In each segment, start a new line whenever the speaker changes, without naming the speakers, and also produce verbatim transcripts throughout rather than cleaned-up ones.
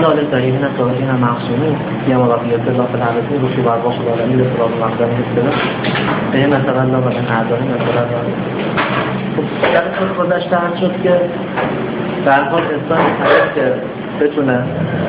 ذلك دلیل صالحین معصومین یا واقعیت الله تعالی رو که بر واقع العالمین به صراط مقدم هست به مثلا الله و اعداد مثلا خب در طور گذشته هم شد که در حال انسان که بتونه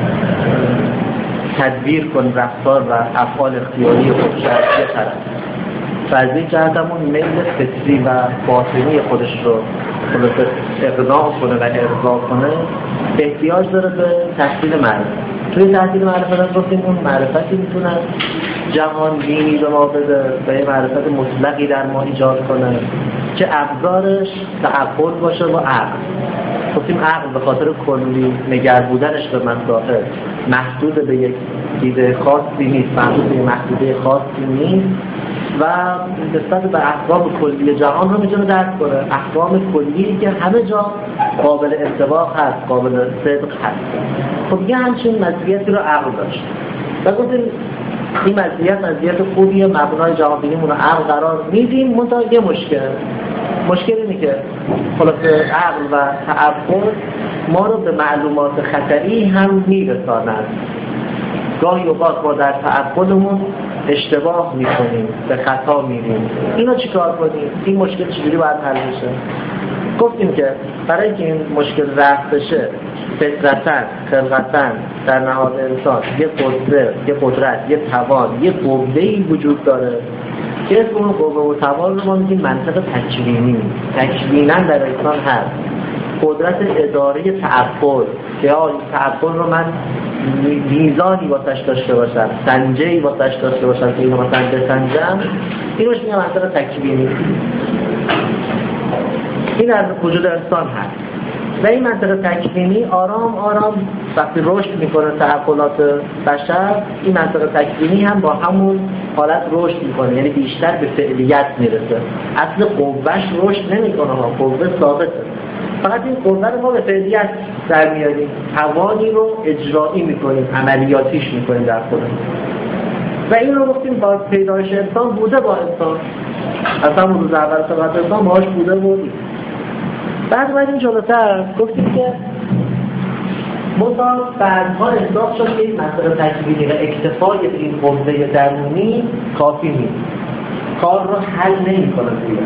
تدبیر کن رفتار و افعال اختیاری خودش از یه طرف و از این جهت همون میل فطری و باطنی خودش رو خلاص اقناع کنه و ارضا کنه احتیاج داره به تحصیل معرفت. توی تحصیل معرفت هم گفتیم اون معرفتی میتونه جهان بینی به ما بده و یه معرفت مطلقی در ما ایجاد کنه که ابزارش تعقل باشه و عقل. گفتیم عقل به خاطر کلی نگر بودنش به مسائل محدود به یک دیده خاصی نیست، محدود به یک محدوده خاصی نیست و نسبت به احکام کلی جهان رو میتونه درک کنه، احکام کلی که همه جا قابل انطباق هست، قابل صدق هست. خب یه همچین مزیتی رو عقل داشت و گفتیم این مزیت مزیت خوبیه، مبنای جهان بینیمون رو عقل قرار میدیم. منتها یه مشکل مشکل اینه که خلاصه عقل و تعقل ما رو به معلومات خطری هم میرساند. گاهی اوقات ما در تعقلمون اشتباه میکنیم، به خطا میریم. اینو چیکار کنیم؟ این مشکل چجوری باید حل بشه؟ گفتیم که برای اینکه این مشکل رفع بشه فطرتاً خلقتاً در نهاد انسان یه قدرت، یه قدرت، یه توان، یه قوه‌ای وجود داره که اسم اون قوه و توان رو ما میگیم منطق تکوینی. تکویناً در انسان هست قدرت اداره تعقل که آه این تعقل رو من میزانی واسش داشته باشم، سنجه‌ای واسش داشته باشم که اینو مثلا بسنجم، اینوش میگم منطق تکوینی. این از وجود انسان هست و این منطقه تکوینی آرام آرام وقتی رشد میکنه تعقلات بشر، این منطقه تکوینی هم با همون حالت رشد میکنه، یعنی بیشتر به فعلیت میرسه. اصل قوهش رشد نمیکنه، قوه ثابته، فقط این قوه رو ما به فعلیت در میاریم، توانی رو اجرایی میکنیم، عملیاتیش میکنیم در خودمون. و این رو گفتیم با پیدایش انسان بوده با انسان، اصلا روز اول سقط انسان باهاش بوده بودیم. بعد باید این جلوتر گفتیم که مطابق بعدها احساس شد که این مسئله تکوینی و اکتفای این قوه درونی کافی نیست، کار رو حل نمی کنه دیگه.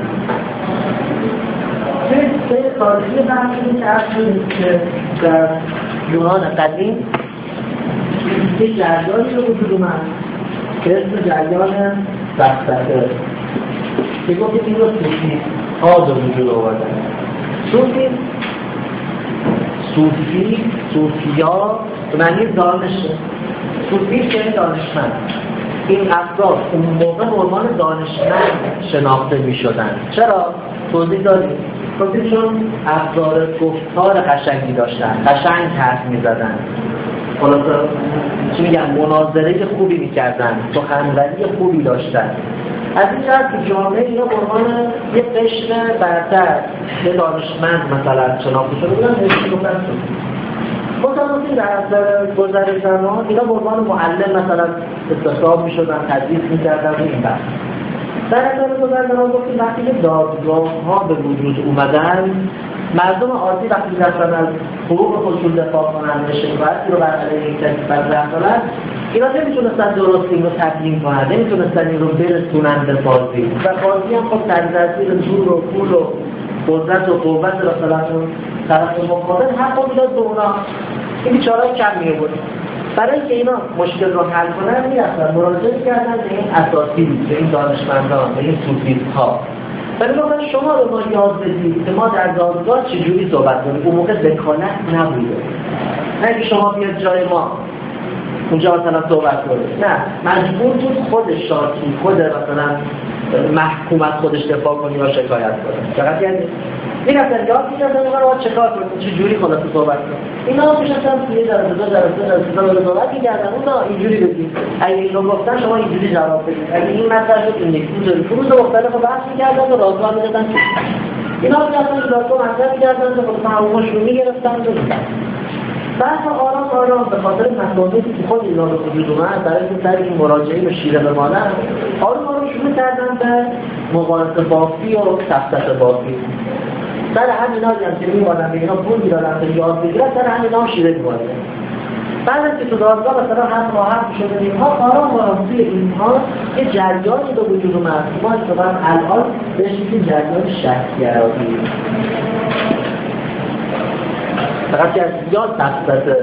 توی تاریخی بحثی که اصلی که در یونان قدیم یک جریانی رو وجود اومد که اسم جریان بختره که گفتیم این رو صوفی ها به وجود آوردن. صوفی صوفی صوفیا به معنی دانشه، صوفی که دانشمند. این افراد اون موقع به عنوان دانشمند شناخته می شدن. چرا؟ توضیح داریم. گفتیم چون افراد گفتار قشنگی داشتن، قشنگ حرف می زدن، خلاصه چی میگن مناظره خوبی می کردن، سخنوری خوبی داشتن. از این جهت که جامعه اینا به عنوان یه قشر برتر یه دانشمند مثلا شناخته شده بودن، نوشته گفتن متأسفانه در اثر گذر زمان اینا به عنوان معلم مثلا استخدام می‌شدن، تدریس می‌کردن این بحث. در اثر گذر زمان گفتیم وقتی که دادگاه‌ها به وجود اومدن، مردم عادی وقتی داشتن از حقوق خودشون دفاع کنن، شکایتی رو بر علیه یک کسی مطرح کنن، اینا نمیتونستن درست این رو تبیین کنن، نمیتونستن این رو برسونن به بازی و بازی هم خب تحت تاثیر زور و پول و قدرت و قوت مثلا طرف مقابل حق میداد به اونا، این بیچاره‌ها کم می‌آورد. برای اینکه اینا مشکل رو حل کنن میرفتن مراجعه کردن به این اساتید، به این دانشمندان، به این صوفی‌ها. ولی واقعا شما رو ما یاد بدید که ما در دادگاه چجوری صحبت کنیم. اون موقع وکالت نبوده، نه اینکه شما بیاد جای ما اونجا مثلا صحبت کنید، نه مجبور بود خود شاکی، خود مثلا محکومت خودش دفاع کنی یا شکایت کنی. فقط یعنی این اصلا یاد می‌گردن ما رو چه کار کنیم، چجوری خلاص صحبت کنیم. اینا میشن توی در دو در دو در دو در صحبت می‌کردن، اونا اینجوری بگید، اگه اینو گفتن شما اینجوری جواب بدید، اگه این مطلب شد این یک روز روز مختلف بحث می‌کردن و راهکار می‌دادن. اینا می‌رفتن راهکار مطرح می‌کردن و خود معلوماتشون می‌گرفتن و بعد آرام آرام به خاطر مسائلی که خود اینا رو وجود اومد، برای اینکه سر این مراجعه به شیره بمانن، آرام آرام شروع کردن به مقایسه بافی و تفسیر بافی. سر همینا هم که می‌مانن به اینا پول می‌دادن که یاد بگیرن، سر همینا هم شیره می‌مانن. بعد که تو دادگاه مثلا هم راحت شده اینها آرام آرام توی اینها یه جریانی به وجود اومد. ما اتفاقا الان بهش میگیم جریان شک‌گرایی. فقط که از یاد دستته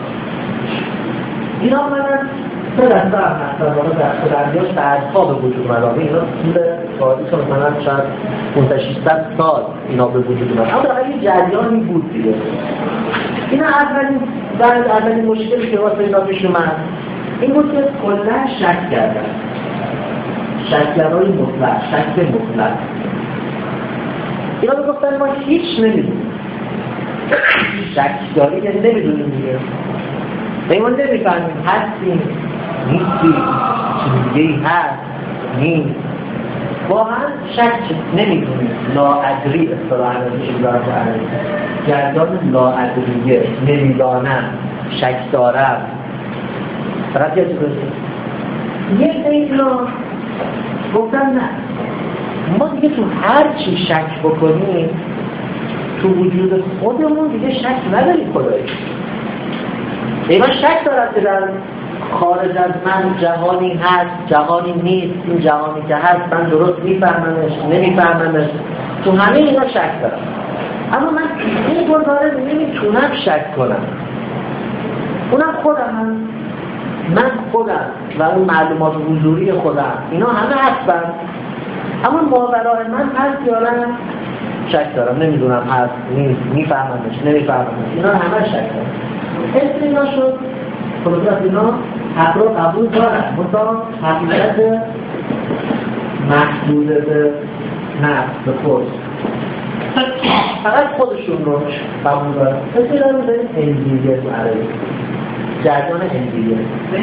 اینا آمدن سه دسته هم هستن واقعا دسته بندیاش بعدها به وجود اومد. اینا طول تاریخ مثلا شاید پانصد ششصد سال اینا به وجود اومد، اما در یه جریانی بود دیگه. اینا اولین بعد اولین مشکلی که واسه اینا پیش اومد این بود که کلا شک کردن، شک‌گرایی مطلق، شک مطلق. اینا میگفتن ما هیچ نمیدونیم. شک‌گرایی یعنی نمیدونیم دیگه. ما نمیفهمیم هستیم نیستی چیزی هست نیست. واقعا شک نمیدونیم. لاادری اصطلاحاً چیزی را داریم. جریان لاادریه، نمیدانم، شک دارم. فقط یه چیزی یه اینا گفتن نه، ما دیگه تو هر چی شک بکنیم تو وجود خودمون دیگه شک نداریم خدایی. اینا شک دارد که در خارج از من جهانی هست، جهانی نیست. این جهانی که هست من درست میفهممش، نمیفهممش. تو همه اینا شک دارم، اما من این گزاره نمیتونم شک کنم. اونم خودم هم. من خودم و اون معلومات حضوری خودم اینا همه هستن، اما ماورای من هست یا نه شک دارم. نمیدونم هست نیست، میفهممش، نمیفهممش. اینا همه شک دارم. اسم اینا شد خلاصه اینا حق رو قبول دارن، مثلا حقیقت محدود به نفس به خود فقط خودشون رو قبول دارن. اسم اینا رو داریم انزیگه تو عربی، جریان انزیگه.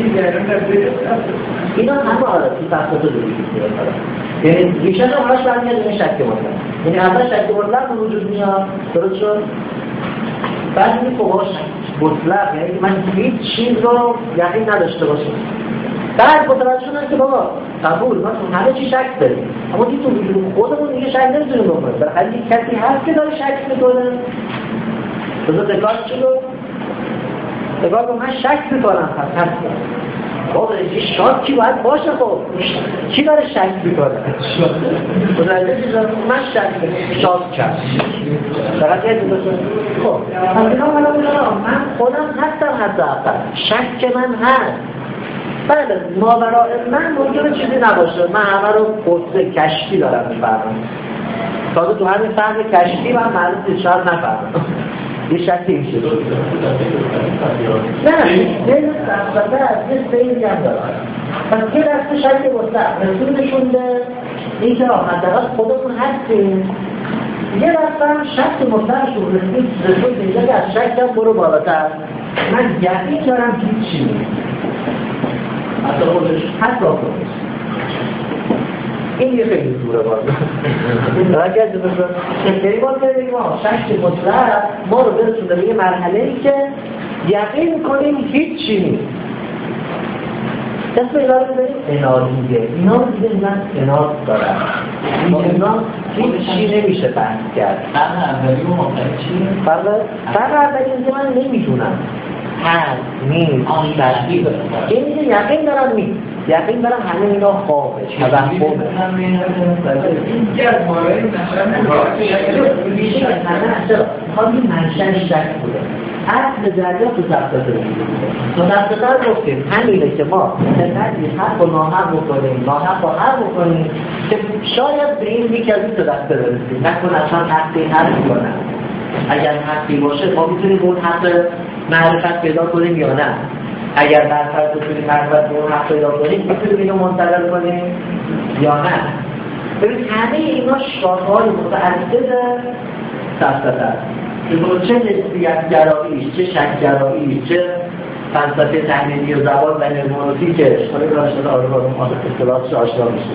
اینا همه آره تو تفصیل دوری یعنی ریشه رو همش برمیاد این شک مطلق. یعنی اول شک مطلق به وجود میاد، درست شد؟ بعد این فوقاش مطلق، یعنی من هیچ چیز رو یقین نداشته باشم. بعد متوجه شدن که بابا قبول، ما تو همه چی شک داریم، اما دیگه تو وجود خودمون دیگه شک نمیتونیم بکنیم. بالاخره یک کسی هست که داره شک میکنه. بذار دکارت چی رو؟ دکارت رو من شک میکنم پس هستم. بابا یه شاد کی باید باشه؟ خب کی داره شک میکنه؟ من شک میکنم شاد کرد فقط یه دیگه خب از اینا من من خودم هستم حتی اقل شک من هست. بله ماورای من ممکنه چیزی نباشه، من همه رو قصه کشتی دارم میفرمم. تازه تو همین فهم کشتی من معلوم شاید نفرمم یه شکلی میشه. نه بین دسته از یه سیلی هم دارم. پس یه دسته شکل مستقل رسولشون به این که حداقل خودمون هستیم. یه دسته هم شکل مستقلشون رسول به اینجا که از شکل هم برو بالاتر. من یقین دارم هیچی نیست. حتی خودش حتی خودش این یه خیلی دوره بازه راجع از بسید شکلی باز بگیم ما شک مطلق ما رو برسونده به یه مرحله ای که یقین کنیم هیچ چی نیست. اسم اینا رو بزنیم انادیه. اینا رو دیگه من اناد دارم، با اینا هیچ چی نمیشه بحث کرد. فرق اولی و آخری چیه؟ فرق اولی اینکه من نمیدونم هست نیست تشکیل دارم. این میگه یقین دارم نیست، یقین دارم همه اینا خوابه توهمه. این که از مارایی نشان میشه همه چرا خواهی منشن شک بوده. اصل جریان تو تفصیل بوده. تو تفصیل گفتیم همینه که ما نتیجه حق و ناحق بکنیم، ناحق با حق بکنیم که شاید به این یکی از این تو دسته برسیم. نکن اصلا حقی حق میکنم. اگر حقی باشه ما میتونیم اون حق معرفت پیدا کنیم یا نه. اگر در فرض بتونیم معرفت به اون حق پیدا کنیم میتونیم اینو منتقل کنیم یا نه. ببین همه اینا شاخه‌های متعدد فلسفه است که چه نسبیت گراییش، چه شک گراییش، چه فلسفه تحلیلی و زبان و هرمنوتیکش حالا داشته آروم اصطلاحش آشنا میشه.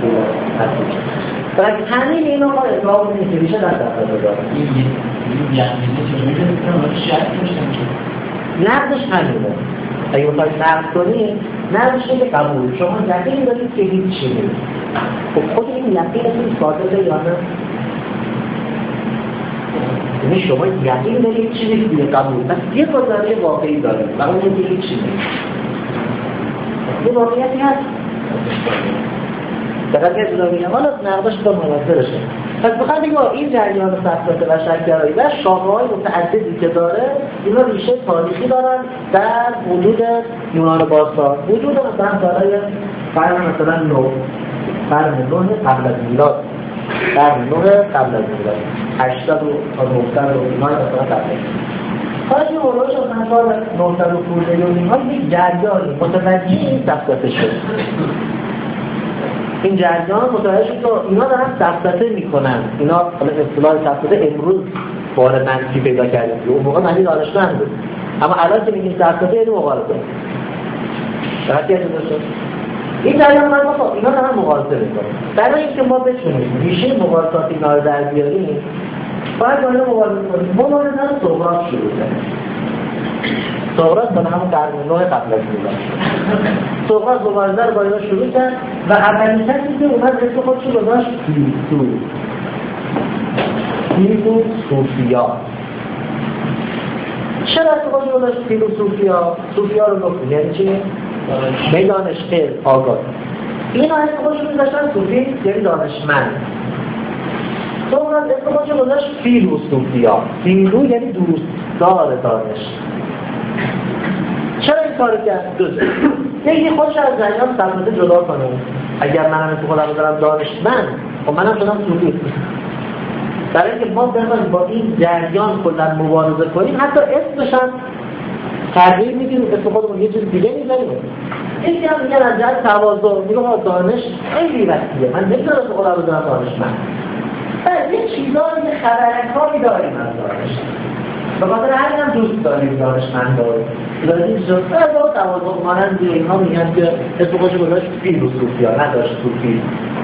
برای همه اینا ما اطلاق کنیم که میشه در فلسفه داره. این یعنی چه میگه شک نقدش همینه. اگه بخواید نقد کنید نقدش اینه قبول. شما یقین دارید که هیچ چی نیست. خب خود این یقینتون صادقه یا نه؟ یعنی شما یقین دارید چیزی دیگه قبول پس یه گزاره واقعی دارید و اون دیگه هیچ چیزی یه واقعیتی هست فقط یه جدا میگم حالا نقداش با مناظرشه. پس بخواد بگیم این جریان سفسطه و شک‌گرایی و شاخه‌های متعددی که داره اینا ریشه تاریخی دارن در حدود یونان باستان. وجود مثلا برای قرن مثلا نو قرن نه قبل از میلاد قرن نه قبل از میلاد هشتصد تا نهصد و اینا مثلا قبل حالا این اولوش از سال نهصد و خورده و اینها یک جریانی متوجه این سفسطه شد. این جریان متوجه شد که اینا دارن سفسطه میکنن. اینا حالا اصطلاح سفسطه امروز بار منفی پیدا کرده اون موقع معنی دانشمند بود اما الان که میگیم سفسطه یعنی مغالطه درستی هست داشته این جریان من بخواه اینا دارن مغالطه میکنن. برای اینکه ما بتونیم ریشه مغالطات اینا رو در بیاریم باید با اینا مغالطه کنیم. مغالطه رو سقراط شروع کنیم. سقراط با همون قرن نه قبل از میلاد سقراط مبارزه رو با اینا شروع کرد و اولین کسی که اومد اسم خودش رو گذاشت فیلسوف فیلسوفیا. چرا اسم خودش رو گذاشت فیلسوفیا؟ صوفیا رو گفتیم یعنی چی؟ یعنی دانشگاه آگاه. اینا اسم خودش رو گذاشتن صوفی یعنی دانشمند. سقراط اسم خودش رو گذاشت فیلسوفیا. فیلو یعنی دوستدار دانش. چرا این کار کرد؟ دوست یکی خودش از جریان سفسطه جدا کنه. اگر منم تو خودم دارم دانشمند و منم شدم صوفی برای اینکه ما بخوایم با این جریان کلا مبارزه کنیم حتی اسمش هم تغییر میدیم اسم خودمون یه چیز دیگه میذاریم. یکی هم میگن از جهت تواضع میگه ما دانش خیلی وقتیه من نمیتونم تو خودم دارم دانشمند. بعد یه چیزایی یه خبرکاری داریم از دانش به خاطر همین هم دوست داریم دانشمند داریم داریم جزء از تواضع مانند اینها میگن که اسم خودش گذاشت فیلسوفیا نداشت صوفی.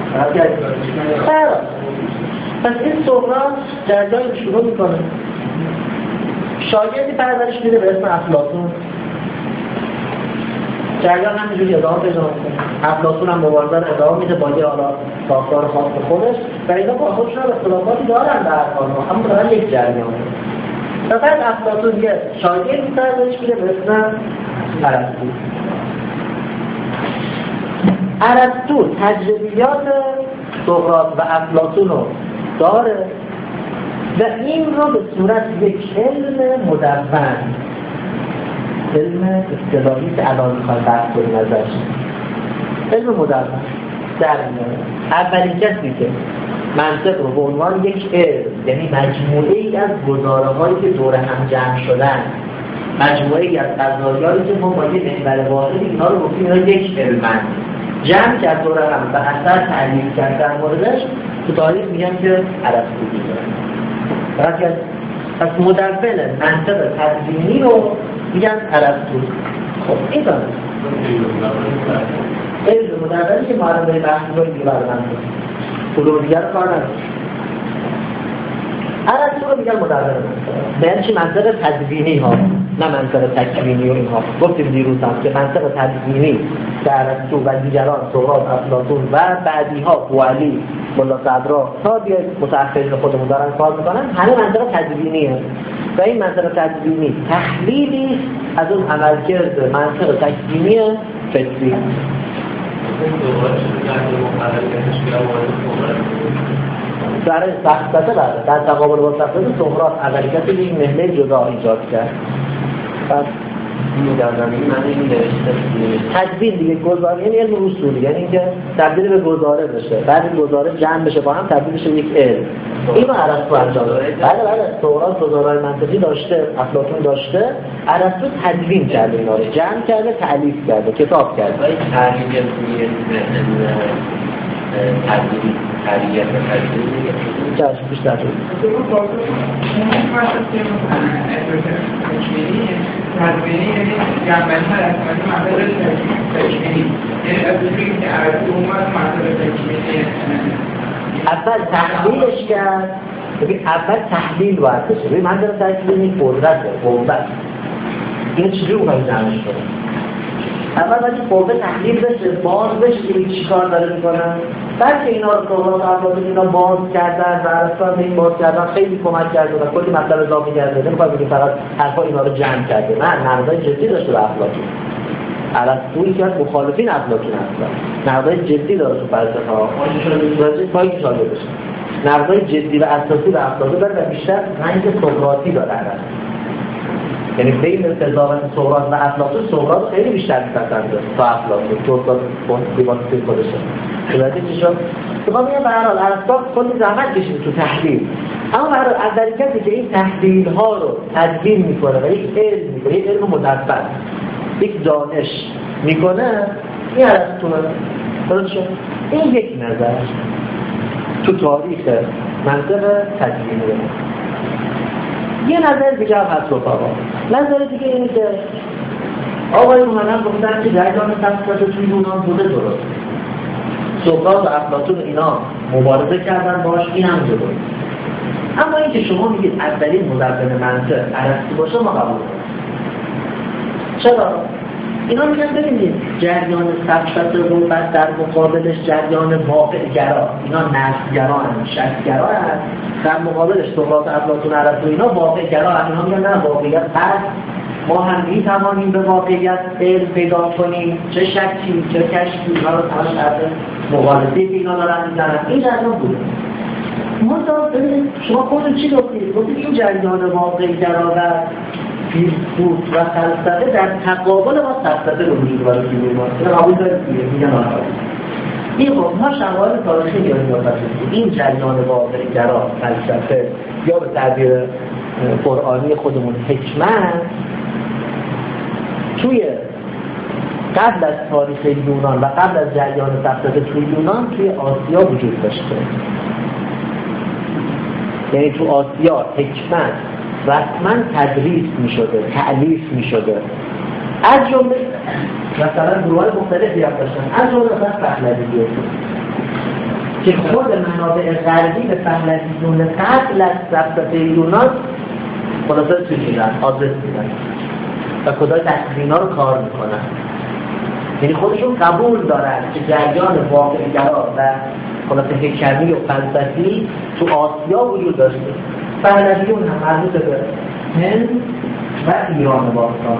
پس این سقراط جریان شروع میکنه شاگردی پرورش میده به اسم افلاطون. جریان همینجوری ادامه پیدا میکنه. افلاطون هم مبارزه رو ادامه میده با یه حالا ساختار خاص خودش و اینا با خودشون اختلافاتی دارن در حال اما دارن یک جریان. فقط افلاطون یه شاگردی پرورش میده به اسم ارسطو. ارسطو تجربیات سقراط و افلاطون رو داره و این رو به صورت یک علم مدون علم اصطلاحی که الان میخوایم بحث کنیم ازش علم مدون در میاره. اولین کسی که منطق رو به عنوان یک علم یعنی مجموعه ای از گزاره هایی که دور هم جمع شدن مجموعه ای از قضایایی که ما با یه محور واحد اینا رو گفتیم اینا یک علمن جمع کرد دور هم و اثر تعلیف کرد در موردش تو تاریخ میگن که ارسطو میگن. پس مدون منطق تدوینی رو میگن ارسطو. خب این دانه علم مدونی که معلومه بحثی رو دیگه برمند کلو دیگر کار نداره. ارسطو رو میگن مدون به یعنی چی منطق تدوینی ها نه منطق تکوینی و اینها. گفتیم دیروز هم که منطق تدوینی در ارسطو و دیگران سقراط افلاطون و بعدی ها بوالی ملا صدرا تا بیاید متأخرین خودمون دارن کار میکنن همه منطق تدوینیه و این منطق تدوینی تحلیلی از اون عملکرد منطق تکوینی فطری. در سفسطه بعد در تقابل با سفسطه سقراط اولیت یک مهنه جدا ایجاد کرد. پس این در زمینی من این نوشته تدوین دیگه گزاره یعنی علم اصولی یعنی اینکه تبدیل به گزاره بشه بعد این گزاره جمع بشه با هم تبدیل بشه یک علم. اینو ارسطو انجام داد. بله بله سقراط گزاره‌های منطقی داشته افلاطون داشته ارسطو تدوین کرده اینا رو جمع کرده تعلیف کرده کتاب کرده. تعلیف یعنی تدوین تریه و تدوین چشم بیشتر شد
تدوینی یعنی جنبنی مرسمتی منطقه تکوینی یعنی از بزرگی که ارسطو اومد منطقه تکوینی
اول تحلیلش کرد. ببین اول تحلیل باید بشه. ببین منطقه تکوینی قدرته قوت این چجوری اومد جمعش کنه اول باید قوه تحلیل بشه باز بشه که چی کار داره میکنن بعد که اینا رو سقراط افلاطون اینا باز کردن و ارسطو این باز کردن خیلی کمک کرده و کلی مطلب اضافه کرده. نمیخوام بگم فقط حرفا اینا رو جمع کرده، نه، نقدای جدی داشته به افلاطون. ارسطو که از مخالفین افلاطون هست، نقدای جدی داره تو فلسفه ها، راجع پای شاگرد بشه. نقدای جدی و اساسی به افلاطون داره و بیشتر رنگ سقراطی داره ارسطو. یعنی بین تضاد سقراط و افلاطون، سقراط خیلی بیشتر می‌پسنده تا افلاطون، تو تو دیوانه خودشه. البته چی شد؟ تو میگم به هر حال ارسطو کلی زحمت کشید تو تحلیل. اما به هر حال از کسی که این تحلیل‌ها رو تدوین می‌کنه و یک علم می‌کنه، یک علم مدبر، یک دانش می‌کنه، این ارسطو درست شد. این یک نظر تو تاریخ منطق تدوینی. یه نظر دیگه هم هست رفقا. نظر دیگه اینه که آقای روحانیان گفتن که جریان تفکر توی یونان بوده درست. سقراط و افلاطون اینا مبارزه کردن باش، این هم درست. اما این که شما میگید اولین مدون منطق ارسطو باشه ما قبول کنیم. چرا؟ اینا میگن ببینید جریان فلسفه رو بعد در مقابلش جریان واقع‌گرا، اینا نفس‌گرا هستند، شک‌گرا هستند، در مقابلش سقراط، افلاطون، ارسطو اینا واقع‌گرا هستند. اینا میگن نه، واقعیت هست، ما هم میتوانیم به واقعیت علم پیدا کنیم، چه شکی چه کشفی، اینا رو تمام کرده مقایسه‌ای که اینا دارن میزنن. این جریان بوده. منتها ببینید شما خودتون چی گفتید؟ گفتید این جریان واقع‌گرا و فیلسوف و فلسفه در تقابل با فلسفه رو وجود داره توی ایمان. اینا قبول دارید دیگه، میگن آره. این خب ما شواهد تاریخی میاریم واسه این جریان واقع‌گرا فلسفه یا به تعبیر قرآنی خودمون حکمت توی قبل از تاریخ یونان و قبل از جریان فلسفه توی یونان توی آسیا وجود داشته. یعنی تو آسیا حکمت رسما تدریس می شده، تعلیف می شده. از جمله مثلا گروه‌های مختلفی هم داشتن، از جمله مثلا پهلوی که خود منابع غربی به پهلویون قبل از فلسفه یونان خلاصه چی میدن؟ آدرس میدن و کدای تحقیقینا رو کار میکنن. یعنی خودشون قبول دارن که جریان واقع‌گرا و خلاصه حکمی و فلسفی تو آسیا وجود داشته. پهلویون هم مربوط به هند و ایران باستان.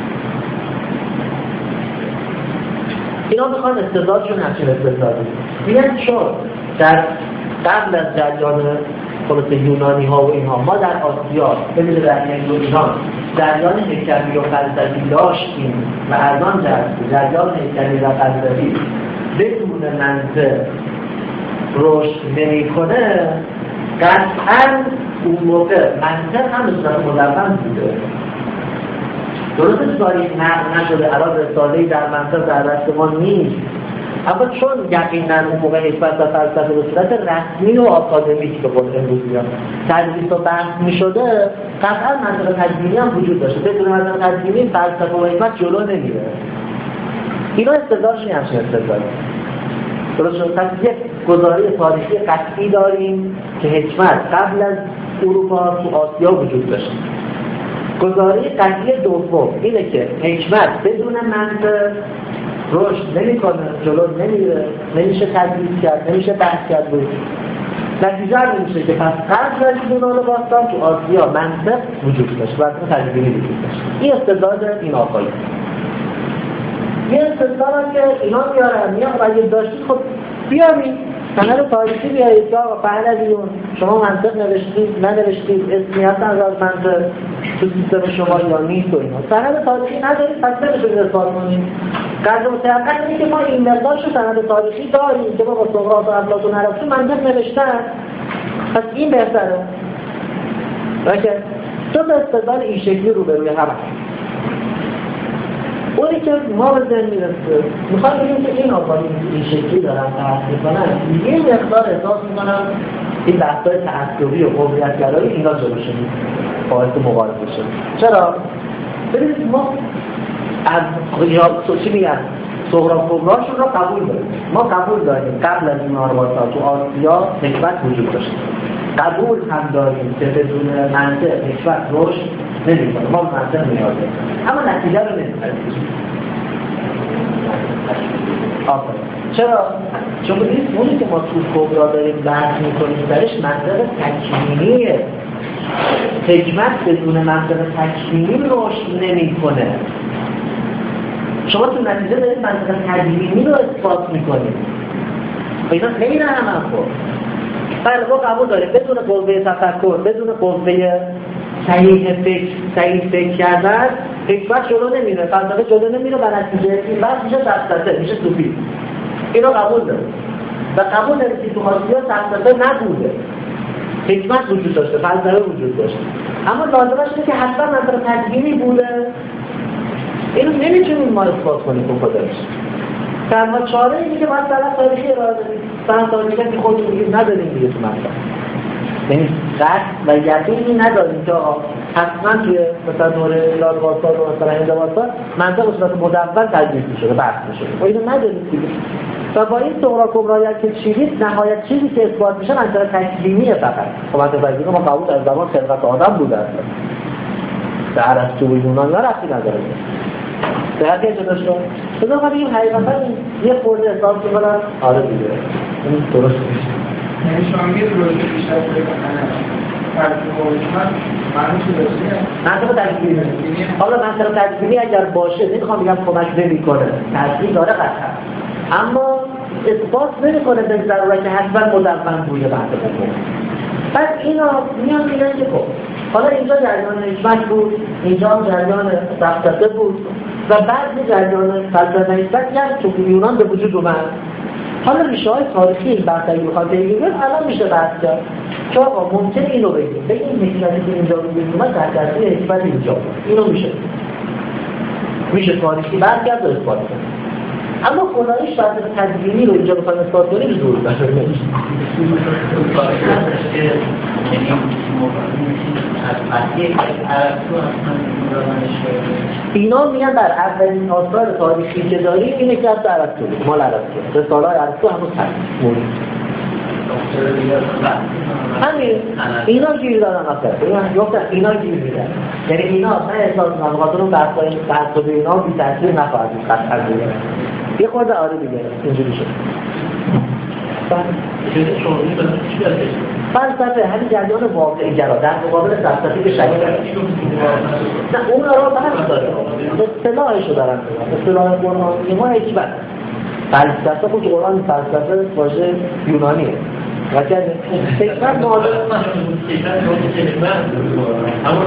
اینا میخوان استعدادشون همچین استعدادی. میگن چون در قبل از جریان خلاصه یونانی ها و اینها ما در آسیا ببینید در ایران جریان حکمی و فلسفی داشتیم و از آن جهت جریان حکمی و فلسفی بدون منطق رشد نمی‌کنه، قطعاً اون موقع منطق هم بسیار مدون بوده. درسته تاریخ نقل نشده، الان رساله‌ای در منطق در دست ما نیست، اما چون یقینا اون موقع حکمت و فلسفه به صورت رسمی و آکادمیک به قول امروزی‌ها تدریس و بحث می‌شده، قطعاً منطق تدوینی هم وجود داشته. بدون منطق تدوینی فلسفه و حکمت جلو نمیره. اینا استدلالشون همچین استدلالی. درست شد. پس یک گزاره تاریخی قطعی داریم که حکمت قبل از اروپا تو آسیا وجود داشت. گزاره قطعی دوم اینه که حکمت بدون منطق رشد نمی‌کنه، جلو نمیره، نمیشه تدریس کرد، نمیشه بحث کرد بود. نتیجه نمیشه که پس قبل از یونان باستان تو آسیا منطق وجود داشت و تدوینی وجود داشت. این استدلال این آقایان. یه استدلال هم که اینا میارن میان و اگه داشتید خب بیارید سند تاریخی بیارید که آقا پهلویون شما منطق نوشتید ننوشتید، اسمی هست از منطق تو سیستم شما یا نیست و اینا سند تاریخی ندارید، پس نمیشه اثبات کنید. قدر متحقق اینه که ما این مقدارش سند تاریخی داریم که ما با سقراط و افلاطون ارسطو منطق نوشتن، پس این بهتره. راکه دو تا استدلال این شکلی رو به روی هم اونی که ما به ذهن میرسه میخوام بگیم که این آقایی این شکلی دارن تحصیل میکنن، یه مقدار احساس میکنم این بحثای تعصبی و قومیت‌گرایی اینا جلوش میاد باعث مقایسه شد. چرا؟ ببینید ما از چی میگن سقراط کبراشون رو قبول داریم. ما قبول داریم قبل از یونان باستان تو آسیا حکمت وجود داشت. قبول هم داریم که بدون منطق حکمت رشد نمی‌کنه. ما منطق نیاز داریم. اما نتیجه رو نمی‌پذیریم. آفرین. چرا؟ چون این اونی که ما تو کبرا داریم بحث میکنیم درش منطق تکوینیه. حکمت بدون منطق تکوینی رشد نمیکنه. شما تو نتیجه دارید منطق تکوینی رو اثبات میکنید. اینا خیلی اهم خب. بله ما قبول داریم بدون قوه تفکر، بدون قوه صحیح فکر، صحیح فکر کردن، حکمت جلو نمیره، فلسفه جلو نمیره و نتیجه این بحث میشه فلسفه، میشه صوفی. اینو قبول داریم. و قبول داریم که تو آسیا فلسفه نبوده. حکمت وجود داشته، فلسفه وجود داشته. اما لازمش اینه که حتما منطق تکوینی بوده. اینو نمیتونیم ما اثبات کنیم با خودش. تنها چاره اینه که باید طرف تاریخی ارائه بدیم. طرف تاریخی که خودمون دیگه نداریم دیگه تو مطلب. یعنی قطع و یقینی نداریم که آقا حتما توی مثلا دوره لارواسا و مثلا هندواسا منطق به صورت مدون تدریس می‌شده، بحث می‌شده. و اینو نداریم دیگه. و با این صغرا کبرایی که چیزی نهایت چیزی که اثبات میشه منطق تکوینیه فقط. خب منطق تکوینی ما قبول از زمان خلقت آدم بوده اصلا. در ارسطو و یونان رفتی نداره. در حقیقت داشتم. بذار ما بگیم حقیقتا یه خورده احساس می‌کنم آره دیگه. این درست نیست.
یعنی شما میگید روی بیشتر بکنن فرض حکمت معنی چی داشته؟
منطق تکوینی. حالا منطق تکوینی اگر باشه نمیخوام بگم کمک نمی‌کنه. تاثیر داره قطعا. اما اثبات نمی‌کنه به ضرورت که حتما مدون بوده منطق تکوینی. بعد اینا میان میگن که خب حالا اینجا جریان حکمت بود، اینجا جریان فلسفه بود و بعد جریان فلسفه نسبت کرد تو یونان به وجود اومد. حالا ریشه های تاریخی این بحث اگه بخواد بگیریم الان میشه بحث کرد که آقا ممکنه اینو بگیم به این حکمتی که اینجا رو بگیم اومد در تاثیر حکمت اینجا بود. اینو میشه میشه تاریخی بحث کرد و اثبات کرد. اما خداییش وقتی تدوینی رو اینجا بخوایم اثبات کنیم زور داره. اینا میگن در اولین آثار تاریخی که داریم اینه که از ارسطو مال ارسطو رساله‌های ارسطو همون هست. همین اینا گیر دادن اصلا اینا اینا گیر میدن. یعنی اینا اصلا احساس میکنن بخاطر اون بحث‌های فلسفه اینا بی تاثیر نخواهد بود قطعا دیگه. یه خورده آره دیگه اینجوری شد. فلسفه همین جریان واقعی گرا در مقابل فلسفه که شکل نه اون رو بحث داره. اصطلاحشو دارن. اصطلاح قرآنی ما حکمت. فلسفه خود قرآن فلسفه واژه یونانیه. وقتی حکمت معادل همون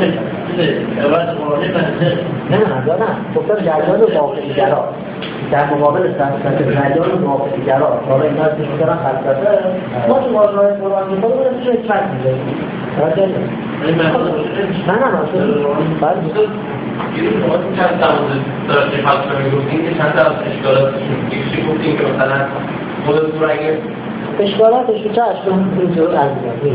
نه نه دارم گفتم جریان واقعی گرا در مقابل فلسفه جریان واقعی گرا حالا اینا از می‌شدن فلسفه ما تو واژه‌های قرآنی خودمون میشه حکمت می‌ذاریم راجع نه نه نه بعد
چند تا داره فلسفه میگفتیم که چند تا از اشکالاتشون یکی گفتیم که مثلا خودتون رو اگه
اشکالاتش رو چه اشکال اینجور از میگه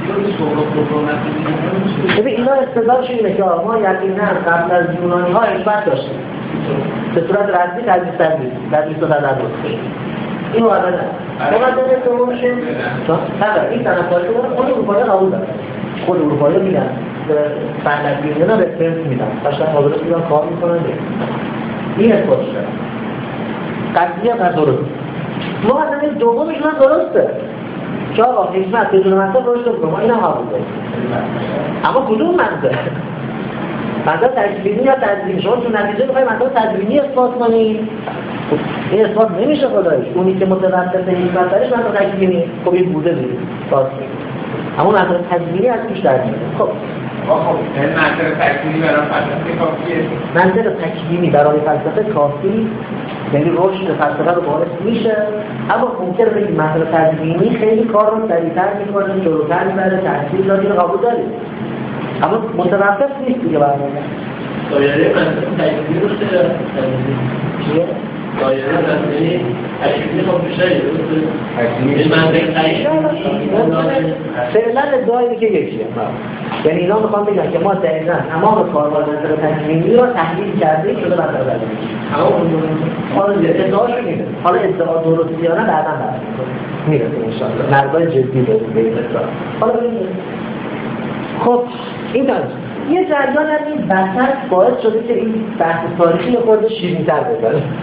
ببین اینا استدلالش اینه که ما یقینا قبل از یونانی ها حکمت داشتیم به صورت رسمی تدریس تدریس تدریس و تدریس اینو ابدا مقدمه دومش نه این تنفاری رو خود اروپایی قبول دارن خود اروپایی میگن فلسفه اینا رفرنس میدن قشنگ قابل میگن کار میکنن این اثبات شده قضیه هم درست مقدمه دومش هم درسته که آقا حکمت بدون منطق رشد میکنه این هم قبول داریم اما کدوم منطق منطق تکوینی یا تدوینی شما تو نتیجه میخوایی منطق تدوینی اثبات کنی این اثبات نمیشه خدایش اونی که متوسط حکمت درش منطق تکوینی خب این بوده دیگه اما منطق تدوینی از توش در میاد خب
خب این منطق تکوینی برای فلسفه کافیه
منطق تکوینی برای فلسفه کافی یعنی رشد فلسفه رو باعث میشه اما ممکنه بگیم منطق تدوینی خیلی کار رو سریع‌تر میکنه جلوتر میبره تاثیر داره رو قبول داریم اما متوقف نیست دیگه برای
دایره منطق تکوینی رو چیه؟ دایره تکوینی تکوینی خب میشه این منطق تکوینی
فعلا ادعایی که یکیه یعنی اینا میخوام بگم که ما دقیقاً تمام کاربرد منطق تکوینی رو تحلیل کردیم شده منطق تکوینی حالا ادعاشو میده حالا ادعا درستی یا نه بعدا بعد میرسه انشاءالله مردای جدی داریم به این اصلاح حالا ببینید خب این دارم یه جریان هم این وسط باعث شده که این بحث تاریخی خورده شیرین‌تر بذاره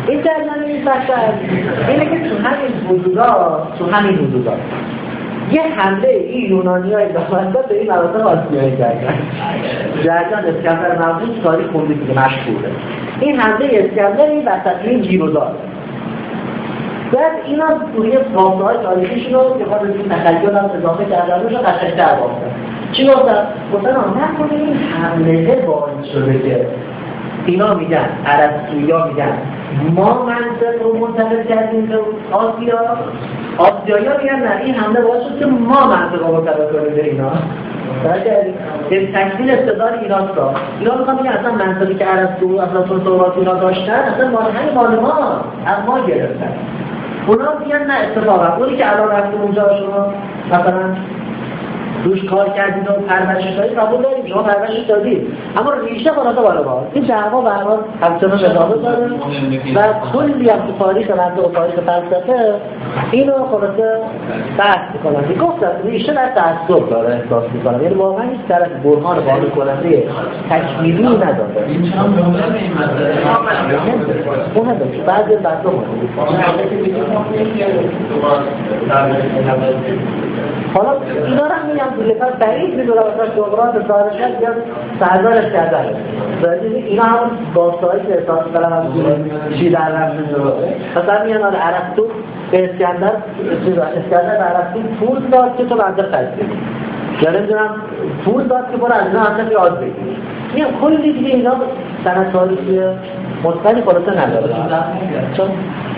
این جریان این بشر اینه که تو همین حدودا تو همین حدودا یه حمله این یونانیای دامنده به این مراتب آسیایی کردن. جریان اسکندر مقدونی تاریخ خوندید دیگه مشهوره. این حمله اسکندر این وسط این گیرودار. بعد اینا توی واقعای تاریخیشون رو که خواهد این تخیل هم اضافه کردن روش رو قشنگ‌تر بافتن. چی گفتن؟ گفتن آن نکنه این حمله باعث شده که اینا میگن، ارسطویی میگن ما منطق رو منتقل کردیم به آسیا، آسیایی ها میگن نه این حمله باعث شد که ما منطق رو منتقل کنیم به اینا. این تکمیل استدلال ایناست را اینا میخوام میگن اصلا منطقی که ارسطو افلاطون سقراط اینا داشتن اصلا مال همین مال ما از ما گرفتن. اونا میگن نه اتفاقا اونی که الان رفتیم اونجا شما مثلا روش کار کردید و پرورشش دادید قبول داریم شما پرورشش دادید اما ریشه خلاصه بالا بالا این دعوا به هر حال همچنان ادامه داره و کلی هم تو تاریخ منطق و تاریخ فلسفه اینو خلاصه بحث میکنن. گفتم ریشه در تعصب داره احساس میکنم، یعنی واقعا هیچ طرف برهان قانع کننده تکمیلی نداره.
این چند مهمه این مسئله
اون هم داشت بعضی بحثا حالا اینا رو هم میگم دیگه پس بعید میدونه مثلا سقراط سارشت یا سردارش کردن اینا هم باستایی که احساس کنم هم چی در رفت مثلا میگن آره ارسطو به اسکندر اسکندر به ارسطو پول داد که تو منطق خریدی یا نمیدونم پول داد که برو از اینا منطق یاد بگیری. میگم کلی دیگه اینا سند تاریخی مطمئنی خلاصه نداره چون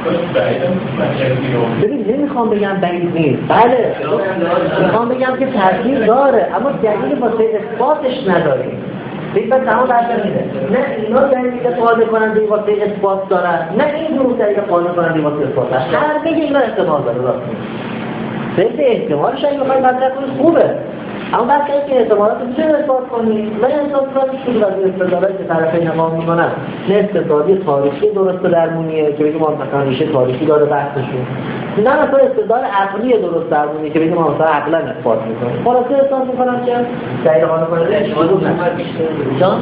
ببین نمیخوام بگم بعید نیست، بله میخوام بگم که تاثیر داره اما دلیل واسه اثباتش نداریم. این بعد تمام درست میده نه اینا دلیل قانع کننده واسه اثبات دارن نه این گروه دلیل قانع کننده واسه اثبات دارن. هر بگه اینا احتمال داره راست میگه. به احتمالش اگه بخواید مطرح کنید خوبه اما بعد که احتمالات رو میشه اثبات کنید و اثبات کنید که بعضی استدلالاتی که طرفین نقام میکنن نه استدلالی تاریخی درست و درمونیه که بگیم ما مثلا ریشه تاریخی داره بحثشون، نه مثلا استدلال عقلی درست درمونیه که بگیم ما مثلا عقلا اثبات میکنیم. خلاصه احساس میکنم که دلیل قانع کننده اشکالی نداره. جان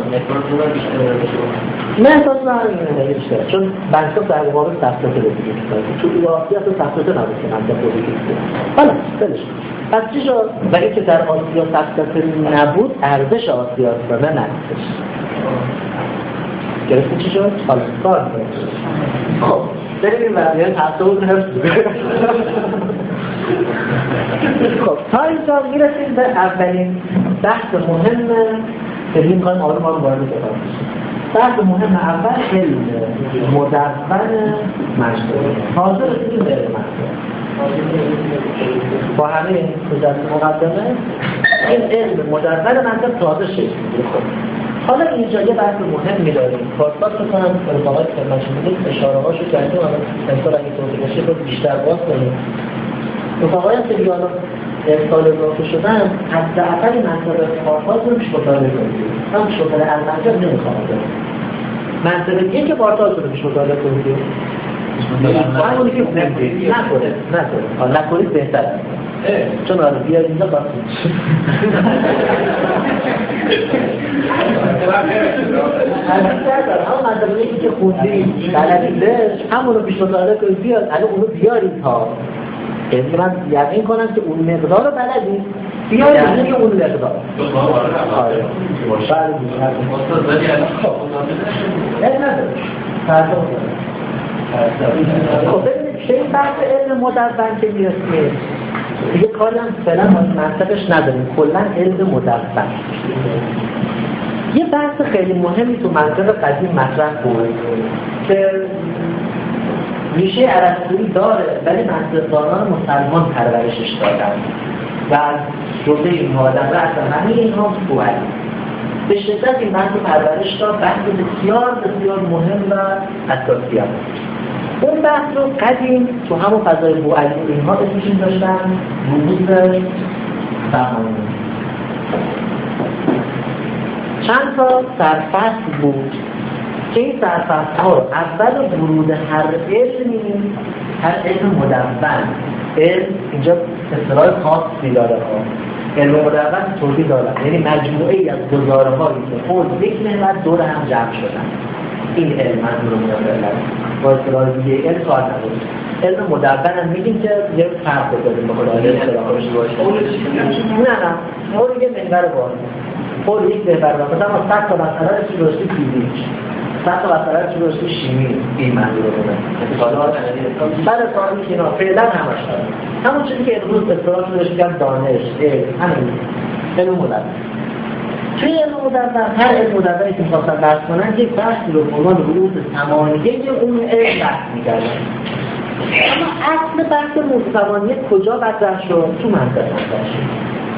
نه احساس میکنم بیشتر چون بنسا در مقابل تفسیر رسیدگی تو ایرانی اصلا تفسیر نبود که منطق رو بگیرید. حالا بلش پس چی شد؟ و این که در آسیا تفسیر نبود ارزش آسیا است و نه نقصش. گرفتی چی شد؟ حالا کار کنید. خب بریم این وقیه تفسیر حفظ خب تا اینجا میرسیم به اولین بحث مهم که این میخوایم آروم آروم وارد بشیم. بحث مهم اول علم مدون مشهور. حاضر رسیدیم به علم مشهور با همه کجاست مقدمه این علم مدون منطق تازه شکل میگیره. حالا اینجا یه بحث مهم می‌داریم. پاسخ می‌کنم رفاقات خدمتشون اشاره‌هاشو کردیم اما امسال اگه توضیح بشه باید بیشتر باز کنیم. رفاقات که بیانا ارسال اضافه شدن حداقل منطق پارتاز رو پیش مطالعه کنیم. هم شغل المنطق نمی‌خوام داریم. منطقیه که پارتاز رو پیش مطالعه کنیم. همونی که نکنید نکنید نکنید نکنید بهتره چون آره بیاید اینجا باستید همون منطقیه که خوندید بلدیدش همونو پیش مطالعه کنید بیاد الان اونو بیارید ها یعنی من یقین کنم که اون مقدار رو بلدید بیارید که اون مقدار آره بله خب ببینید چه این بحث علم مدون که میرسیم دیگه کاری هم فعلا منطقش نداریم کلا علم مدون یه بحث خیلی مهمی تو منطق قدیم مطرح بود که ریشه ارسطویی داره ولی منطقدانان مسلمان پرورشش دادن و از جمله اینها در رأس همه اینها بوعلی به شدت این بحث پرورش داد بحث بسیار بسیار مهم و اساسی هم اون بحث رو قدیم تو همون فضای بوعلی اینها اسمشون داشتن رموز زمانی. چند تا سرفصل بود که این سرفصل ها رو اول ورود هر علمی هر علم مدون علم اینجا اصطلاح خاصی داره ها علم مدون توضیح دارن یعنی مجموعه ای از گزاره هایی که خود یک نعمت دور هم جمع شدن این علم منظور مدون با اصطلاح دیگه علم کار نداره. علم مدون هم میگیم که یه فرق بذاریم به خدا اصطلاحش باشه. نه نه اون دیگه منبر بالا اون یک منبر بالا مثلا ما صد تا مسئله رو چی رشته فیزیک صد تا مسئله رو چی رشته شیمی این منظور رو بودن بعد کاری که اینا فعلا همش داره همون چیزی که امروز اصطلاح شده شدن دانش علم همین علم مدون. توی علم مدون هر علم مدونی که می‌خواستن بحث کنن یک بحثی رو به عنوان رؤوس ثمانیه اون علم بحث می‌کردن. اما اصل بحث رؤوس ثمانیه کجا مطرح شد؟ تو منطق مطرح شد.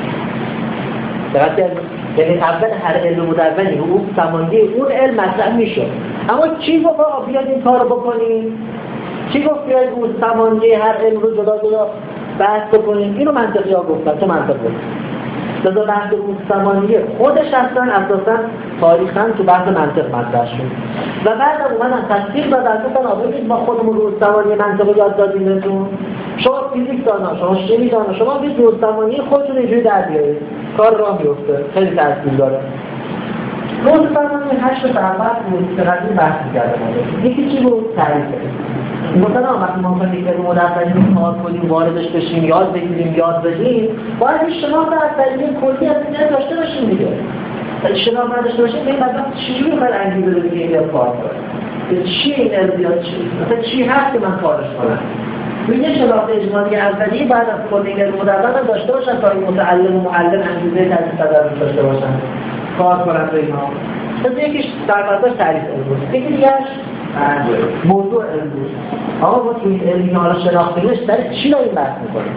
درسته؟ یعنی اول هر علم مدونی رؤوس ثمانیه اون علم مطرح می‌شد. اما کی گفت آقا بیاید این کارو بکنیم؟ کی گفت بیاید رؤوس ثمانیه هر علم رو جدا جدا بحث بکنیم؟ اینو منطقی‌ها گفتن، تو منطق گفت. لذا بحث رؤوس ثمانیه خودش اصلا اساسا تاریخاً تو بحث منطق مطرح شد و بعد از اومدن تصدیق دادن اساسا آبادید ما خودمون رؤوس ثمانیه منطق یاد دادیم بهتون. شما فیزیک دانا، شما شیمی دانا، شما بیاید رؤوس ثمانیه خودتون اینجوری در بیارید کار راه میفته، خیلی تاثیر داره. رؤوس ثمانیه هشت تا هفت بود که قضیه بحث می‌کردن. یکی چی بود؟ تعریف. مثلا وقتی ما می‌خوایم یک علم مدونی کار کنیم واردش بشیم یاد بگیریم یاد بدیم باید شناخت اصلی کلی از این داشته باشیم دیگه. شناخت نداشته باشیم این مثلا چجوری می‌خواد انگیزه بده که این کار کنه؟ چی این ارزیات چی؟ مثلا چی هست که من کارش کنم؟ میگه شناخت اجمالی اولیه بعد از کلی علم مدون داشته باشن تا این متعلم و معلم انگیزه تدریس تدریس داشته باشن کار کنن به اینا. مثلا یکیش در مقدار تعریف علم است. یکی دیگه‌اش موضوع علم است. آقا ما توی این علمی که حالا شناختیش در چی داریم بحث می‌کنیم؟